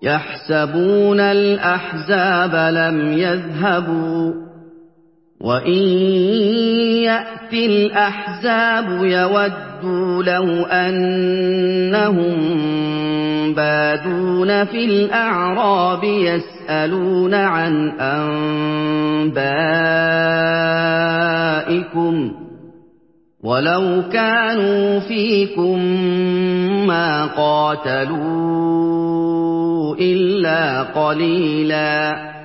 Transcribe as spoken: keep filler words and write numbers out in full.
يَحْسَبُونَ الْأَحْزَابَ لَمْ يَذْهَبُوا ۖ وَإِن يَأْتِ الْأَحْزَابُ يَوَدُّوا لَوْ أَنَّهُم بَادُونَ فِي الْأَعْرَابِ يَسْأَلُونَ عَنْ أَنبَائِكُمْ ۖ وَلَوْ كَانُوا فِيكُم مَّا قَاتَلُوا إِلَّا قَلِيلًا